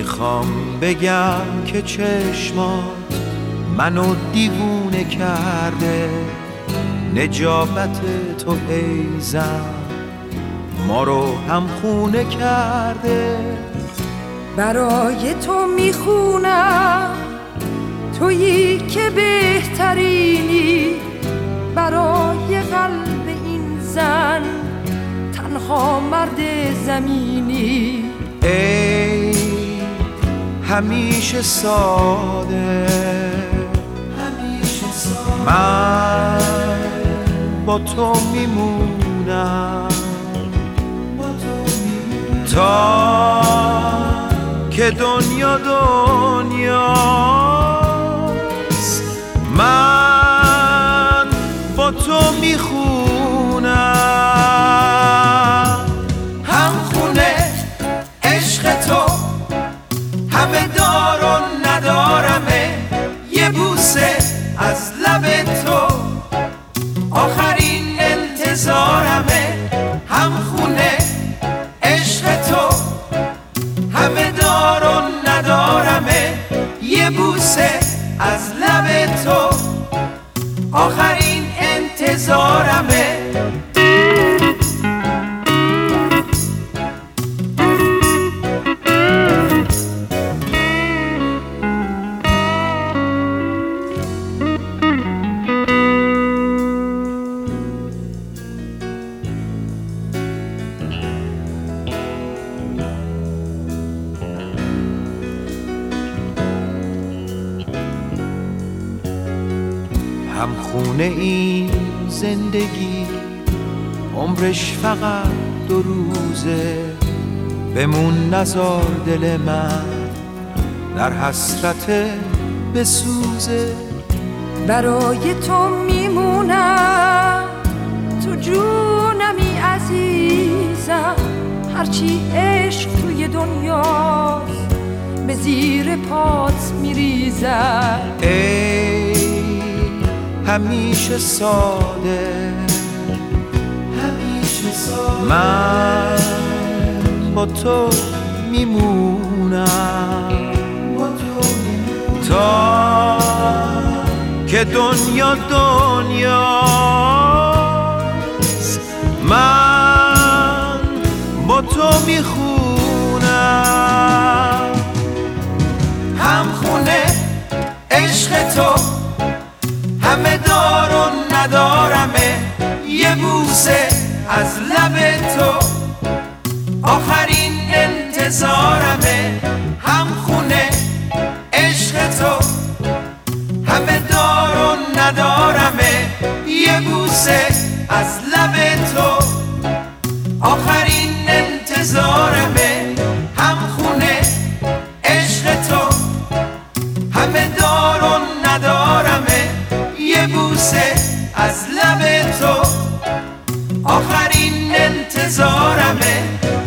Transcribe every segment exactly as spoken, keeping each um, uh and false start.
میخوام بگم که چشمات منو دیوونه کرده، نجابت تو ای زن ما رو هم خونه کرده. برای تو میخونم تویی که بهترینی، برای قلب این زن تنها مرد زمینی. ای همیشه ساده، همیشه ساده من با تو میمونم، با تو میمونم تا که دنیا دنیاست. من با تو میخونم هم خونه عشق تو، همه دار و ندارمه، یه بوسه از لب تو آخرین انتظارمه. هم خونه عشق تو، همه دار و ندارمه، یه بوسه از لب تو آخرین انتظارمه. هم خونه این زندگی عمرش فقط دو روزه، بمون نزار دل من در حسرت بسوزه. برای تو میمونم تو جونمی عزیزم، هرچی عشق توی دنیاست به زیر پات میریزم. ای همیشه ساده، همیشه ساده من با تو میمونم، با تو میمونم تا که دنیا دنیاست. من با تو میخونم هم خونه عشق تو، همه دار و ندارمه، یه بوسه از لب تو آخرین انتظارمه. هم خونه عشق تو، همه دار و ندارمه، یه بوسه از لب تو آخرین انتظارمه. هم خونه عشق تو، همه دار و ندارمه، یه بوسه از لب تو آخرین انتظارمه.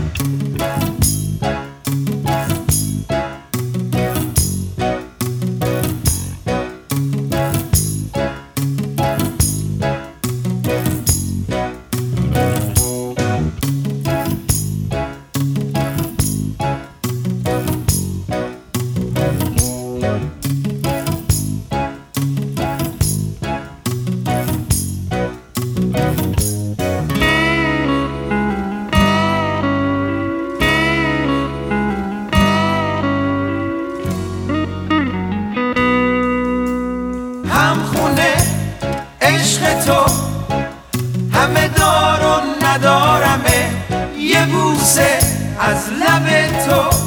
هم خونه عشق تو، همه دار و ندارمه، یه بوسه از لب تو